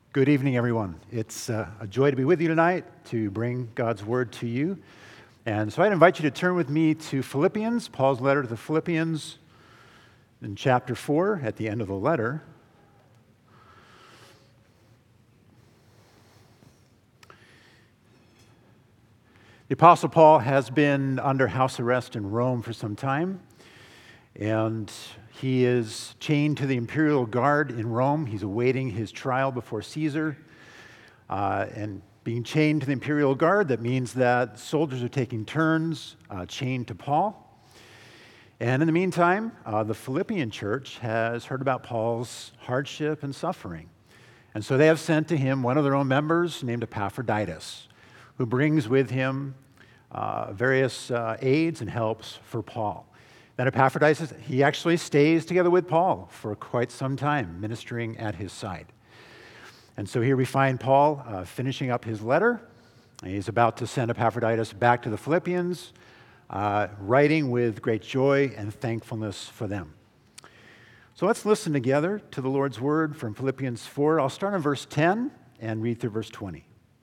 Good evening, everyone. It's a joy to be with you tonight, to bring God's Word to you. And so I'd invite you to turn with me to Philippians, Paul's letter to the Philippians in chapter 4, at the end of the letter. The Apostle Paul has been under house arrest in Rome for some time, and he is chained to the imperial guard in Rome. He's awaiting his trial before Caesar. And being chained to the imperial guard, that means that soldiers are taking turns chained to Paul. And in the meantime, the Philippian church has heard about Paul's hardship and suffering. And so they have sent to him one of their own members named Epaphroditus, who brings with him various aids and helps for Paul. Then Epaphroditus, he actually stays together with Paul for quite some time, ministering at his side. And so here we find Paul finishing up his letter. And he's about to send Epaphroditus back to the Philippians, writing with great joy and thankfulness for them. So let's listen together to the Lord's word from Philippians 4. I'll start in verse 10 and read through verse 20.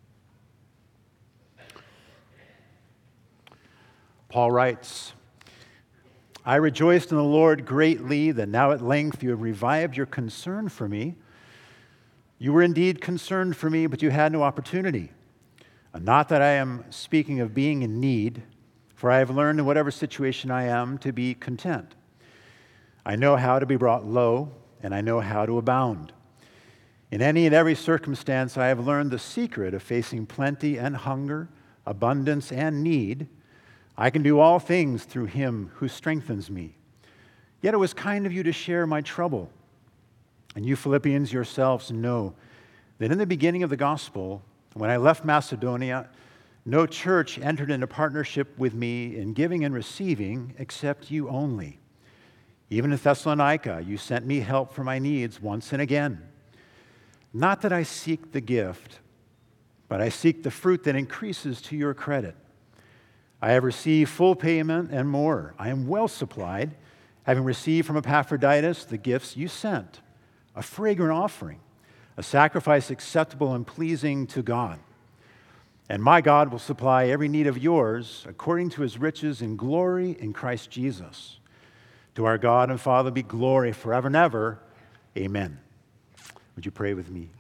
Paul writes, I rejoiced in the Lord greatly that now at length you have revived your concern for me. You were indeed concerned for me, but you had no opportunity. Not that I am speaking of being in need, for I have learned in whatever situation I am to be content. I know how to be brought low, and I know how to abound. In any and every circumstance I have learned the secret of facing plenty and hunger, abundance and need. I can do all things through him who strengthens me. Yet it was kind of you to share my trouble. And you Philippians yourselves know that in the beginning of the gospel, when I left Macedonia, no church entered into partnership with me in giving and receiving except you only. Even in Thessalonica, you sent me help for my needs once and again. Not that I seek the gift, but I seek the fruit that increases to your credit. I have received full payment and more. I am well supplied, having received from Epaphroditus the gifts you sent, a fragrant offering, a sacrifice acceptable and pleasing to God. And my God will supply every need of yours according to his riches in glory in Christ Jesus. To our God and Father be glory forever and ever. Amen. Would you pray with me?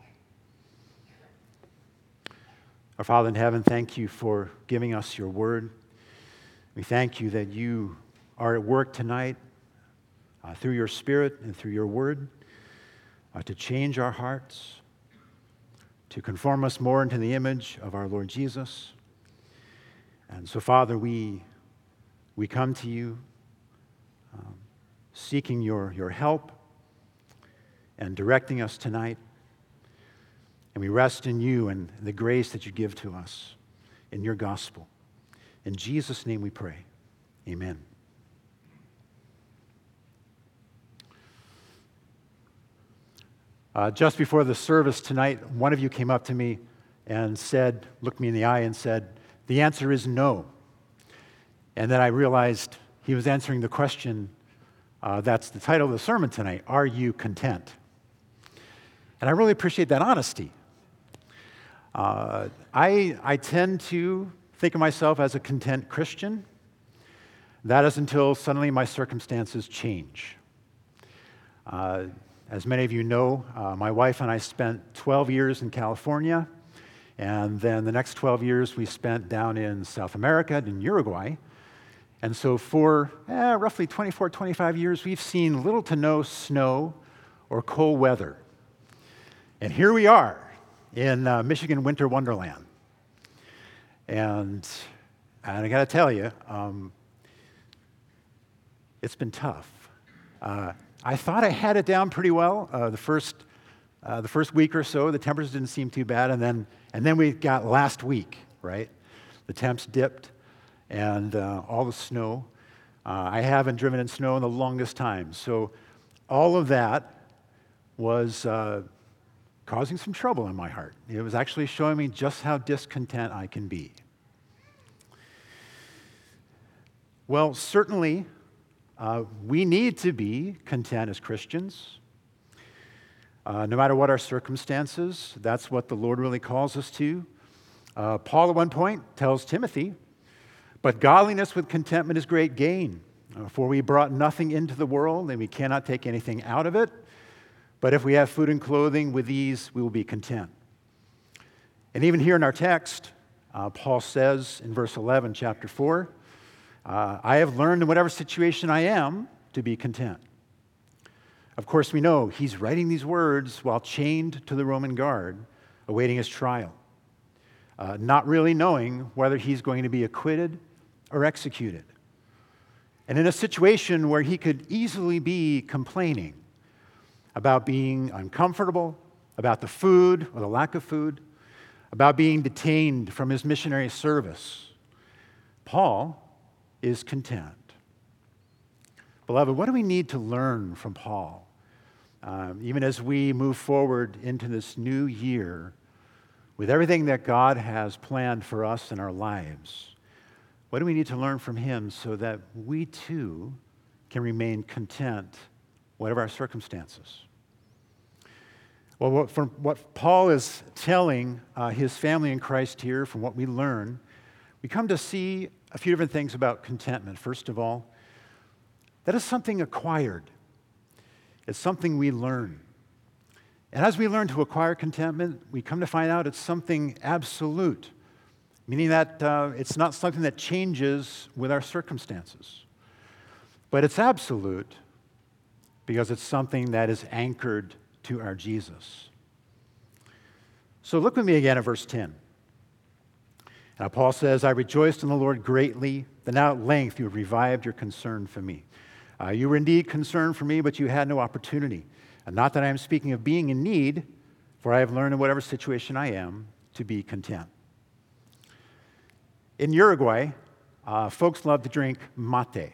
Our Father in heaven, thank you for giving us your word. We thank you that you are at work tonight through your Spirit and through your word to change our hearts, to conform us more into the image of our Lord Jesus. And so, Father, we come to you seeking your help and directing us tonight. And we rest in you and the grace that you give to us in your gospel. In Jesus' name we pray. Amen. Just before the service tonight, one of you came up to me and said, looked me in the eye and said, the answer is no. And then I realized he was answering the question, that's the title of the sermon tonight, Are You Content? And I really appreciate that honesty. I tend to think of myself as a content Christian. That is until suddenly my circumstances change. As many of you know, my wife and I spent 12 years in California, and then the next 12 years we spent down in South America, in Uruguay. And so for roughly 24, 25 years, we've seen little to no snow or cold weather. And here we are in Michigan winter wonderland. And I got to tell you, it's been tough. I thought I had it down pretty well. The first week or so, the temperatures didn't seem too bad, and then we got last week, right? The temps dipped, and all the snow. I haven't driven in snow in the longest time, so all of that was causing some trouble in my heart. It was actually showing me just how discontent I can be. Well, certainly, we need to be content as Christians. No matter what our circumstances, that's what the Lord really calls us to. Paul at one point tells Timothy, "But godliness with contentment is great gain. For we brought nothing into the world, and we cannot take anything out of it. But if we have food and clothing, with these we will be content." And even here in our text, Paul says in verse 11, chapter 4, "I have learned in whatever situation I am to be content." Of course, we know he's writing these words while chained to the Roman guard, awaiting his trial, not really knowing whether he's going to be acquitted or executed. And in a situation where he could easily be complaining about being uncomfortable, about the food or the lack of food, about being detained from his missionary service, Paul is content. Beloved, what do we need to learn from Paul? Even as we move forward into this new year with everything that God has planned for us in our lives, what do we need to learn from him so that we too can remain content, whatever our circumstances? Well, from what Paul is telling his family in Christ here, from what we learn, we come to see a few different things about contentment. First of all, that is something acquired. It's something we learn. And as we learn to acquire contentment, we come to find out it's something absolute, meaning that it's not something that changes with our circumstances. But it's absolute because it's something that is anchored to our Jesus. So look with me again at verse 10. Now Paul says, "I rejoiced in the Lord greatly, that now at length you have revived your concern for me. You were indeed concerned for me, but you had no opportunity. And not that I am speaking of being in need, for I have learned in whatever situation I am to be content." In Uruguay, folks love to drink mate.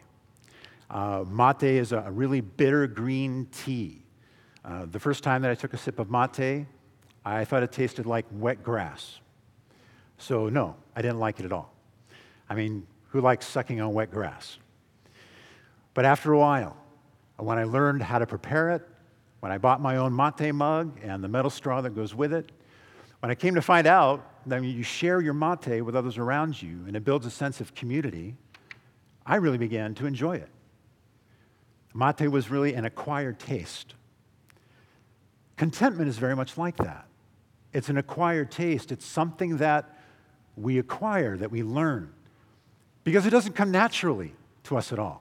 Mate is a really bitter green tea. The first time that I took a sip of mate, I thought it tasted like wet grass. So no, I didn't like it at all. I mean, who likes sucking on wet grass? But after a while, when I learned how to prepare it, when I bought my own mate mug and the metal straw that goes with it, when I came to find out that you share your mate with others around you and it builds a sense of community, I really began to enjoy it. Mate was really an acquired taste. Contentment is very much like that. It's an acquired taste. It's something that we acquire, that we learn, because it doesn't come naturally to us at all.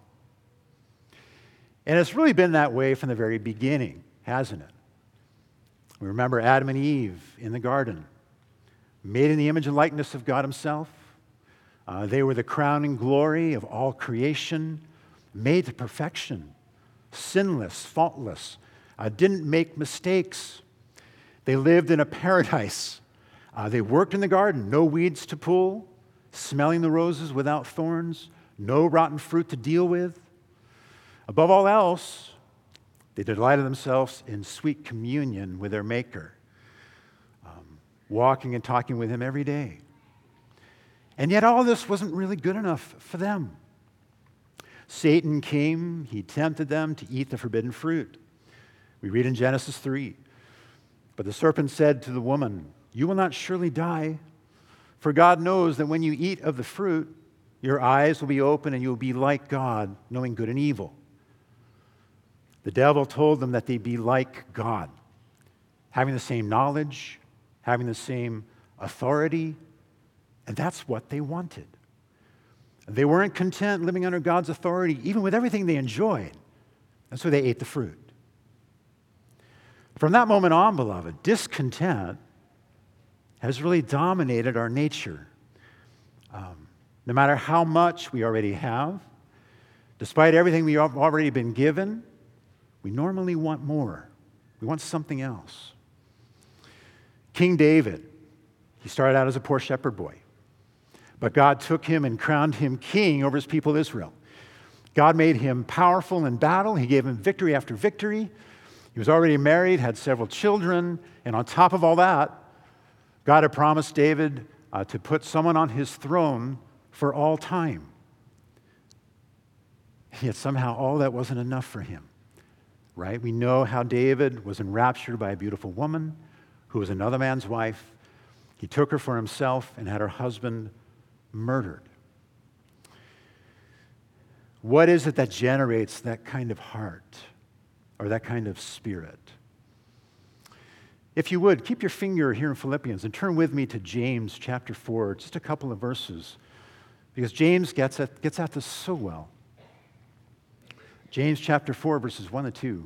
And it's really been that way from the very beginning, hasn't it? We remember Adam and Eve in the garden, made in the image and likeness of God himself. They were the crowning glory of all creation, made to perfection, sinless, faultless, didn't make mistakes. They lived in a paradise. They worked in the garden, no weeds to pull, smelling the roses without thorns, no rotten fruit to deal with. Above all else, they delighted themselves in sweet communion with their Maker, walking and talking with him every day. And yet all this wasn't really good enough for them. Satan came, he tempted them to eat the forbidden fruit. We read in Genesis 3, "But the serpent said to the woman, 'You will not surely die, for God knows that when you eat of the fruit, your eyes will be open and you will be like God, knowing good and evil.' The devil told them that they'd be like God, having the same knowledge, having the same authority, and that's what they wanted. They weren't content living under God's authority, even with everything they enjoyed, and so they ate the fruit. From that moment on, beloved, discontent has really dominated our nature. No matter how much we already have, despite everything we have already been given, we normally want more. We want something else. King David, he started out as a poor shepherd boy, but God took him and crowned him king over his people Israel. God made him powerful in battle. He gave him victory after victory. He was already married, had several children, and on top of all that, God had promised David to put someone on his throne for all time. Yet somehow all that wasn't enough for him. right? We know how David was enraptured by a beautiful woman who was another man's wife. He took her for himself and had her husband murdered. What is it that generates that kind of heart or that kind of spirit? If you would, keep your finger here in Philippians and turn with me to James chapter 4, just a couple of verses, because James gets at this so well. James chapter 4, verses 1 to 2.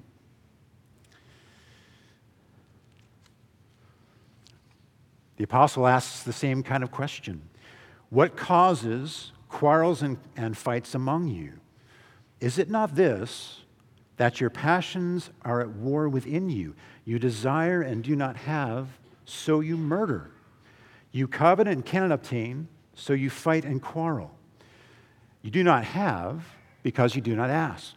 The apostle asks the same kind of question. What causes quarrels and fights among you? Is it not this, that your passions are at war within you? You desire and do not have, so you murder. You covet and cannot obtain, so you fight and quarrel. You do not have because you do not ask.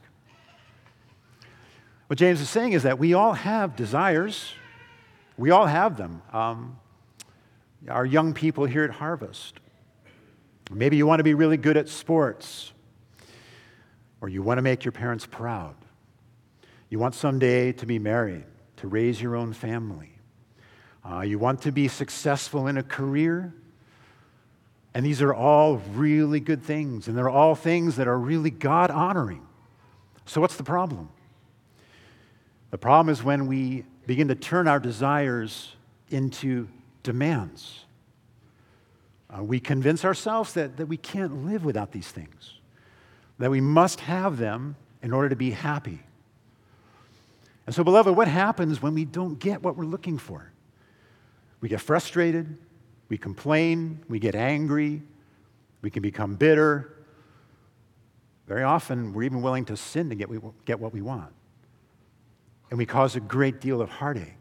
What James is saying is that we all have desires. We all have them. Our young people here at Harvest. Maybe you want to be really good at sports, or you want to make your parents proud. You want someday to be married, to raise your own family. You want to be successful in a career. And these are all really good things, and they're all things that are really God-honoring. So what's the problem? The problem is when we begin to turn our desires into demands. We convince ourselves that we can't live without these things, that we must have them in order to be happy. And so, beloved, what happens when we don't get what we're looking for? We get frustrated, we complain, we get angry, we can become bitter. Very often, we're even willing to sin to get what we want. And we cause a great deal of heartache.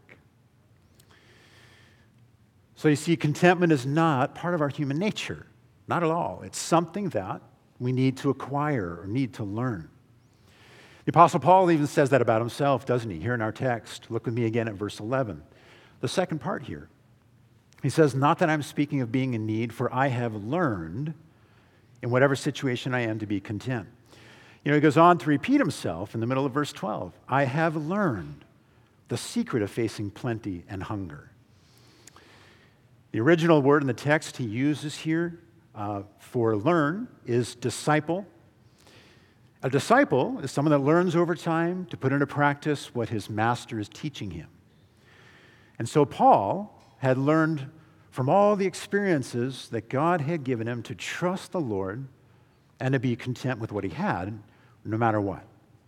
So you see, contentment is not part of our human nature. Not at all. It's something that we need to acquire or need to learn. The Apostle Paul even says that about himself, doesn't he? Here in our text. Look with me again at verse 11. The second part here. He says, not that I'm speaking of being in need, for I have learned in whatever situation I am to be content. You know, he goes on to repeat himself in the middle of verse 12. I have learned the secret of facing plenty and hunger. The original word in the text he uses here for learn is disciple. A disciple is someone that learns over time to put into practice what his master is teaching him. And so Paul had learned from all the experiences that God had given him to trust the Lord and to be content with what he had, no matter what.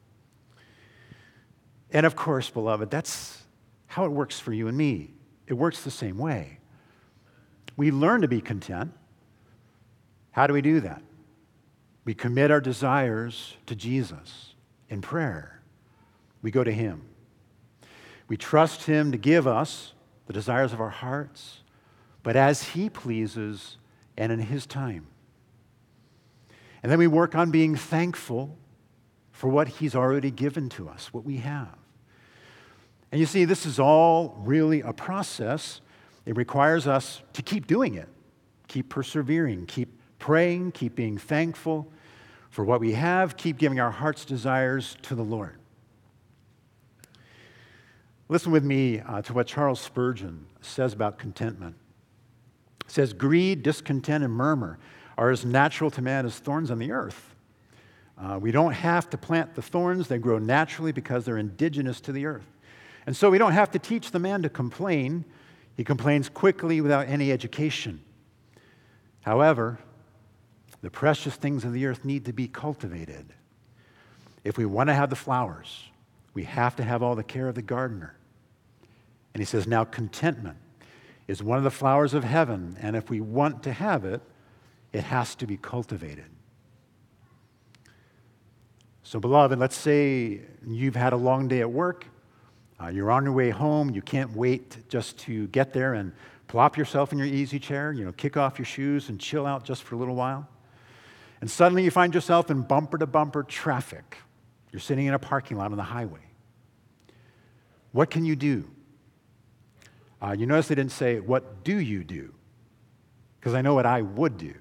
And of course, beloved, that's how it works for you and me. It works the same way. We learn to be content. How do we do that? We commit our desires to Jesus in prayer. We go to Him. We trust Him to give us the desires of our hearts, but as He pleases and in His time. And then we work on being thankful for what He's already given to us, what we have. And you see, this is all really a process. It requires us to keep doing it, keep persevering, keep praying, keep being thankful for what we have, keep giving our heart's desires to the Lord. Listen with me to what Charles Spurgeon says about contentment. He says, greed, discontent, and murmur are as natural to man as thorns on the earth. We don't have to plant the thorns. They grow naturally because they're indigenous to the earth. And so we don't have to teach the man to complain. He complains quickly without any education. However, the precious things of the earth need to be cultivated. If we want to have the flowers, we have to have all the care of the gardener. And he says, now contentment is one of the flowers of heaven, and if we want to have it, it has to be cultivated. So, beloved, let's say you've had a long day at work. You're on your way home. You can't wait just to get there and plop yourself in your easy chair, kick off your shoes and chill out just for a little while. And suddenly you find yourself in bumper-to-bumper traffic. You're sitting in a parking lot on the highway. What can you do? You notice they didn't say, what do you do? Because I know what I would do.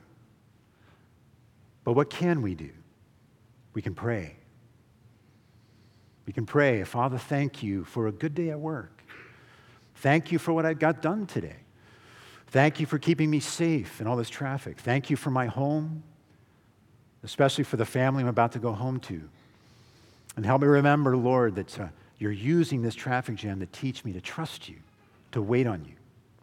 But what can we do? We can pray. We can pray, Father, thank you for a good day at work. Thank you for what I got done today. Thank you for keeping me safe in all this traffic. Thank you for my home, especially for the family I'm about to go home to. And help me remember, Lord, that you're using this traffic jam to teach me to trust you, to wait on you.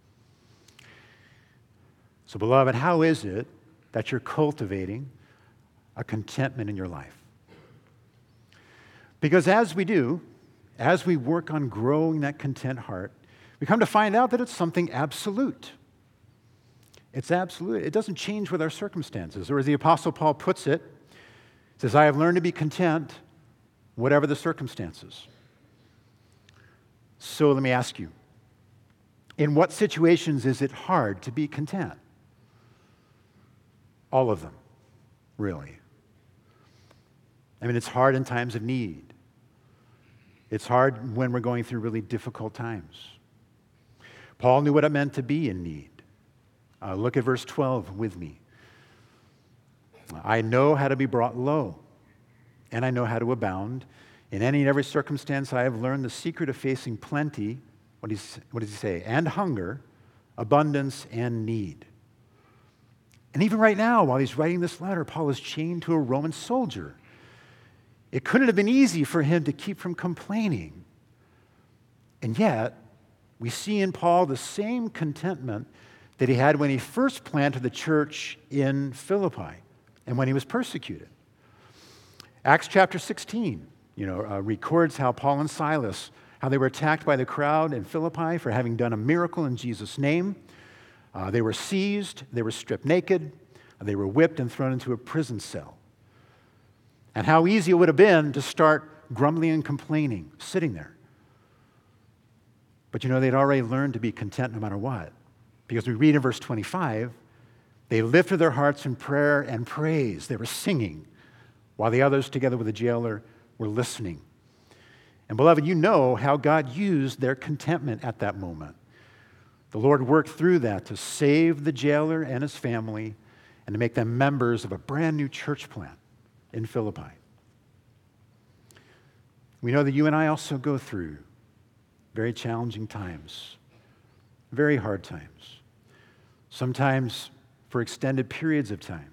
So, beloved, how is it that you're cultivating a contentment in your life? Because as we do, as we work on growing that content heart, we come to find out that it's something absolute. It's absolute. It doesn't change with our circumstances. Or as the Apostle Paul puts it, he says, I have learned to be content whatever the circumstances. So let me ask you, in what situations is it hard to be content? All of them, really. I mean, it's hard in times of need. It's hard when we're going through really difficult times. Paul knew what it meant to be in need. Look at verse 12 with me. I know how to be brought low, and I know how to abound. In any and every circumstance, I have learned the secret of facing plenty, what does he say? And hunger, abundance, and need. And even right now, while he's writing this letter, Paul is chained to a Roman soldier. It couldn't have been easy for him to keep from complaining. And yet, we see in Paul the same contentment that he had when he first planted the church in Philippi and when he was persecuted. Acts chapter 16, records how Paul and Silas, how they were attacked by the crowd in Philippi for having done a miracle in Jesus' name. They were seized, they were stripped naked, they were whipped and thrown into a prison cell. And how easy it would have been to start grumbling and complaining, sitting there. But they'd already learned to be content no matter what. Because we read in verse 25, they lifted their hearts in prayer and praise. They were singing, while the others, together with the jailer, were listening. And beloved, you know how God used their contentment at that moment. The Lord worked through that to save the jailer and his family and to make them members of a brand new church plant in Philippi. We know that you and I also go through very challenging times, very hard times, sometimes for extended periods of time.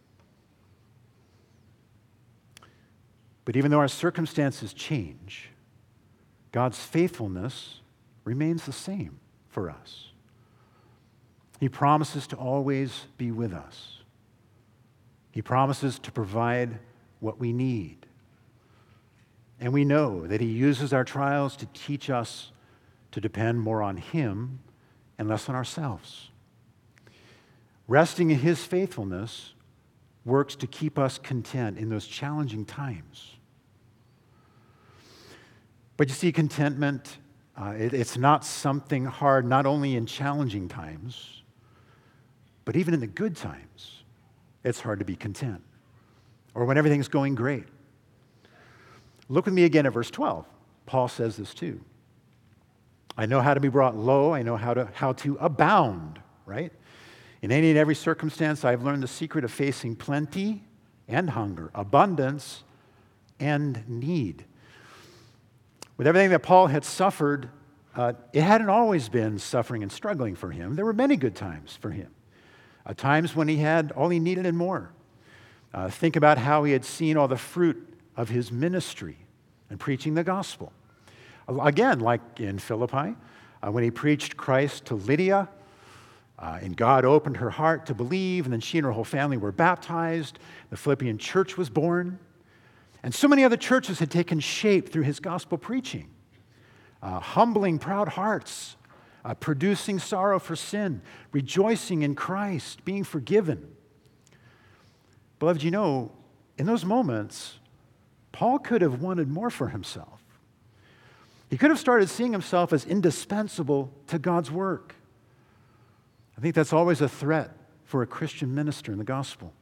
But even though our circumstances change, God's faithfulness remains the same for us. He promises to always be with us. He promises to provide what we need. And we know that He uses our trials to teach us to depend more on Him and less on ourselves. Resting in His faithfulness works to keep us content in those challenging times. But you see, contentment, it's not something hard, not only in challenging times, but even in the good times, it's hard to be content. Or when everything's going great. Look with me again at verse 12. Paul says this too. I know how to be brought low. I know how to abound, right? In any and every circumstance, I've learned the secret of facing plenty and hunger, abundance and need. With everything that Paul had suffered, it hadn't always been suffering and struggling for him. There were many good times for him, times when he had all he needed and more. Think about how he had seen all the fruit of his ministry and preaching the gospel. Again, like in Philippi, when he preached Christ to Lydia, and God opened her heart to believe, and then she and her whole family were baptized. The Philippian church was born. And so many other churches had taken shape through his gospel preaching, humbling proud hearts, producing sorrow for sin, rejoicing in Christ, being forgiven. Beloved, in those moments, Paul could have wanted more for himself. He could have started seeing himself as indispensable to God's work. I think that's always a threat for a Christian minister in the gospel.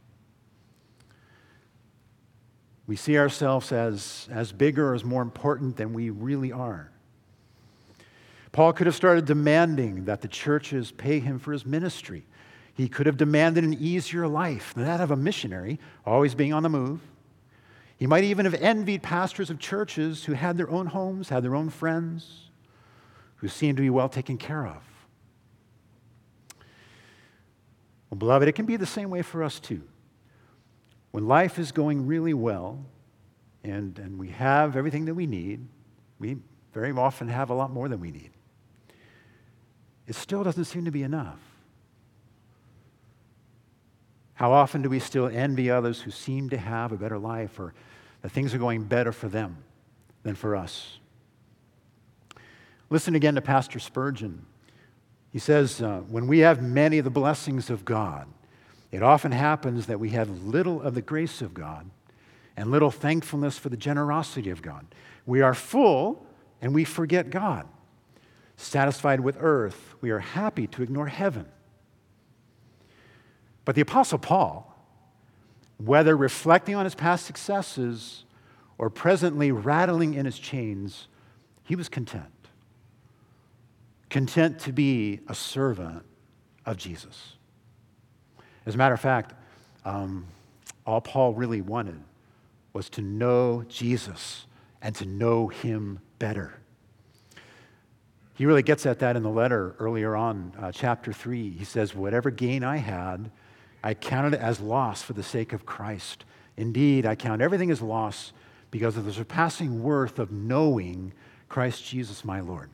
We see ourselves as bigger or as more important than we really are. Paul could have started demanding that the churches pay him for his ministry. He could have demanded an easier life than that of a missionary, always being on the move. He might even have envied pastors of churches who had their own homes, had their own friends, who seemed to be well taken care of. Well, beloved, it can be the same way for us too. When life is going really well and we have everything that we need, we very often have a lot more than we need. It still doesn't seem to be enough. How often do we still envy others who seem to have a better life or that things are going better for them than for us? Listen again to Pastor Spurgeon. He says, when we have many of the blessings of God, it often happens that we have little of the grace of God and little thankfulness for the generosity of God. We are full and we forget God. Satisfied with earth, we are happy to ignore heaven. But the Apostle Paul, whether reflecting on his past successes or presently rattling in his chains, he was content. Content to be a servant of Jesus. As a matter of fact, all Paul really wanted was to know Jesus and to know him better. He really gets at that in the letter earlier on, chapter 3. He says, whatever gain I had, I counted it as loss for the sake of Christ. Indeed, I count everything as loss because of the surpassing worth of knowing Christ Jesus my Lord.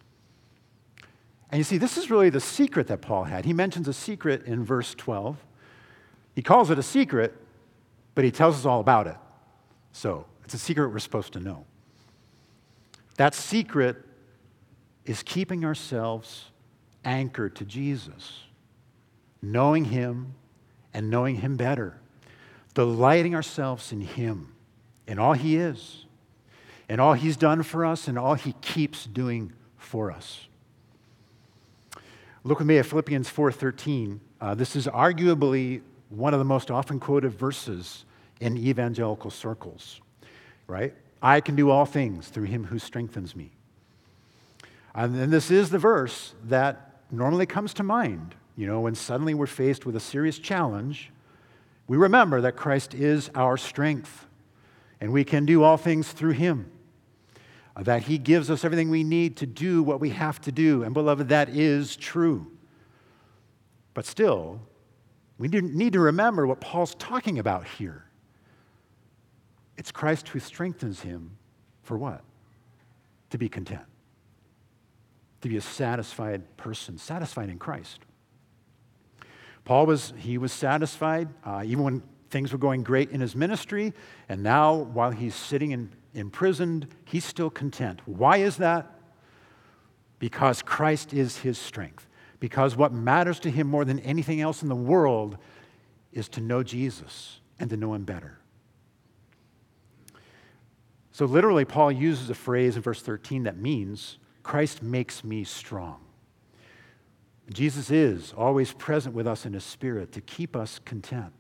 And you see, this is really the secret that Paul had. He mentions a secret in verse 12. He calls it a secret, but he tells us all about it. So it's a secret we're supposed to know. That secret is keeping ourselves anchored to Jesus, knowing him and knowing him better, delighting ourselves in him, in all he is, in all he's done for us, and all he keeps doing for us. Look with me at Philippians 4:13. This is arguably one of the most often quoted verses in evangelical circles, right? I can do all things through him who strengthens me. And this is the verse that normally comes to mind, when suddenly we're faced with a serious challenge. We remember that Christ is our strength, and we can do all things through him, that he gives us everything we need to do what we have to do. And beloved, that is true. But still, we need to remember what Paul's talking about here. It's Christ who strengthens him for what? To be content. To be a satisfied person, satisfied in Christ. Paul was satisfied even when things were going great in his ministry, and now while he's sitting imprisoned, he's still content. Why is that? Because Christ is his strength. Because what matters to him more than anything else in the world is to know Jesus and to know him better. So literally, Paul uses a phrase in verse 13 that means, Christ makes me strong. Jesus is always present with us in his spirit to keep us content.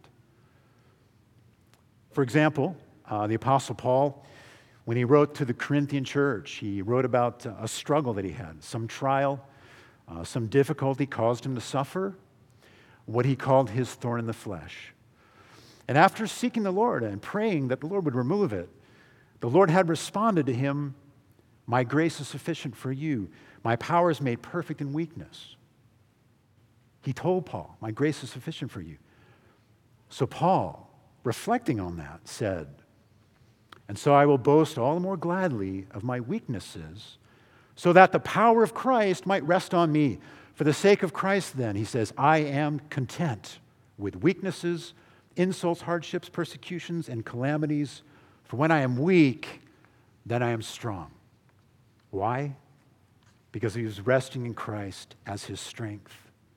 For example, the Apostle Paul, when he wrote to the Corinthian church, he wrote about a struggle that he had, some trial, some difficulty caused him to suffer, what he called his thorn in the flesh. And after seeking the Lord and praying that the Lord would remove it, the Lord had responded to him, my grace is sufficient for you. My power is made perfect in weakness. He told Paul, my grace is sufficient for you. So Paul, reflecting on that, said, and so I will boast all the more gladly of my weaknesses, so that the power of Christ might rest on me. For the sake of Christ, then, he says, I am content with weaknesses, insults, hardships, persecutions, and calamities. For when I am weak, then I am strong. Why? Because he was resting in Christ as his strength.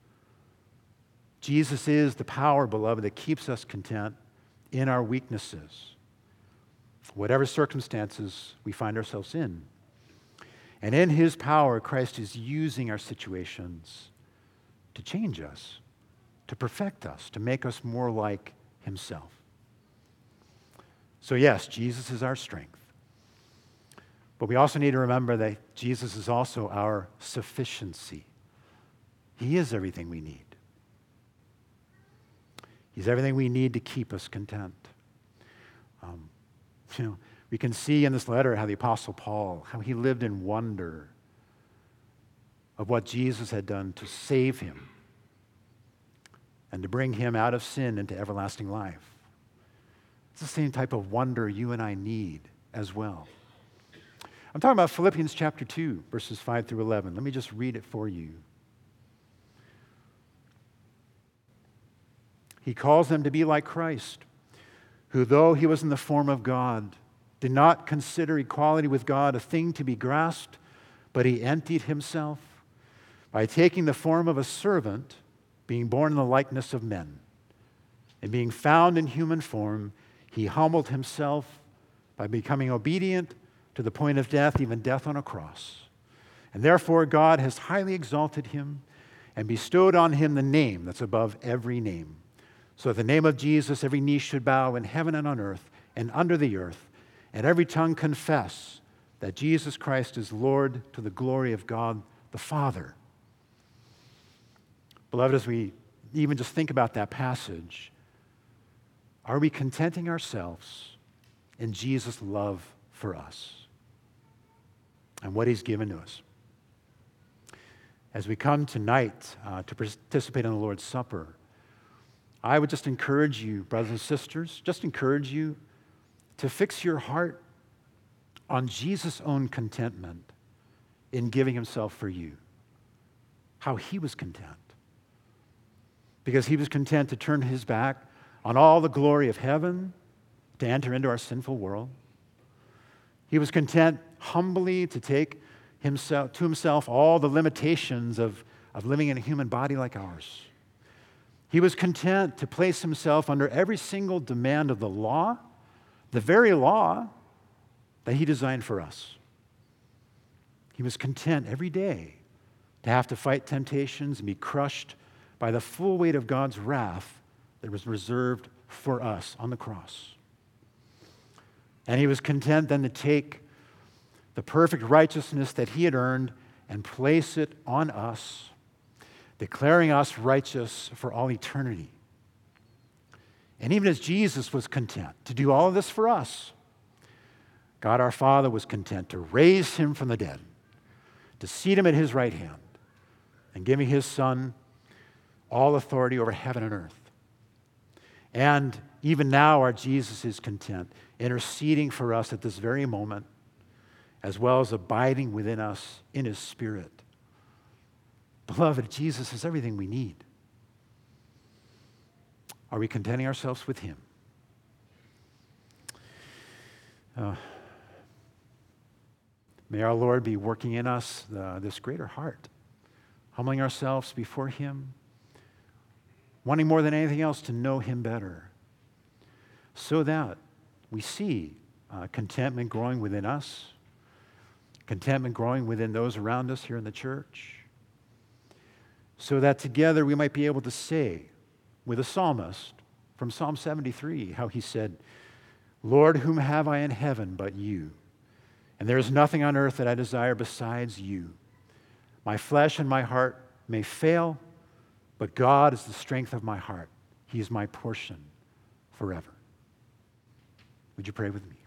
Jesus is the power, beloved, that keeps us content in our weaknesses, whatever circumstances we find ourselves in. And in his power, Christ is using our situations to change us, to perfect us, to make us more like himself. So yes, Jesus is our strength. But we also need to remember that Jesus is also our sufficiency. He is everything we need. He's everything we need to keep us content. We can see in this letter how the Apostle Paul, how he lived in wonder of what Jesus had done to save him and to bring him out of sin into everlasting life. It's the same type of wonder you and I need as well. I'm talking about Philippians chapter 2, verses 5 through 11. Let me just read it for you. He calls them to be like Christ, who, though he was in the form of God, did not consider equality with God a thing to be grasped, but he emptied himself by taking the form of a servant, being born in the likeness of men. And being found in human form, he humbled himself by becoming obedient to the point of death, even death on a cross. And therefore God has highly exalted him and bestowed on him the name that's above every name. So at the name of Jesus, every knee should bow in heaven and on earth and under the earth, and every tongue confess that Jesus Christ is Lord, to the glory of God the Father. Beloved, as we even just think about that passage, are we contenting ourselves in Jesus' love for us and what he's given to us? As we come tonight to participate in the Lord's Supper, I would just encourage you, brothers and sisters, just encourage you to fix your heart on Jesus' own contentment in giving himself for you, how he was content. Because he was content to turn his back on all the glory of heaven to enter into our sinful world. He was content humbly to take to himself all the limitations of living in a human body like ours. He was content to place himself under every single demand of the law, the very law that he designed for us. He was content every day to have to fight temptations and be crushed by the full weight of God's wrath that was reserved for us on the cross. And he was content then to take the perfect righteousness that he had earned and place it on us, declaring us righteous for all eternity. And even as Jesus was content to do all of this for us, God our Father was content to raise him from the dead, to seat him at his right hand, and giving his Son all authority over heaven and earth. And even now our Jesus is content, interceding for us at this very moment, as well as abiding within us in his Spirit. Beloved, Jesus is everything we need. Are we contenting ourselves with him? May our Lord be working in us this greater heart, humbling ourselves before him, wanting more than anything else to know him better, so that we see contentment growing within us, contentment growing within those around us here in the church, so that together we might be able to say with a psalmist from Psalm 73, how he said, "Lord, whom have I in heaven but you? And there is nothing on earth that I desire besides you. My flesh and my heart may fail, but God is the strength of my heart. He is my portion forever." Would you pray with me?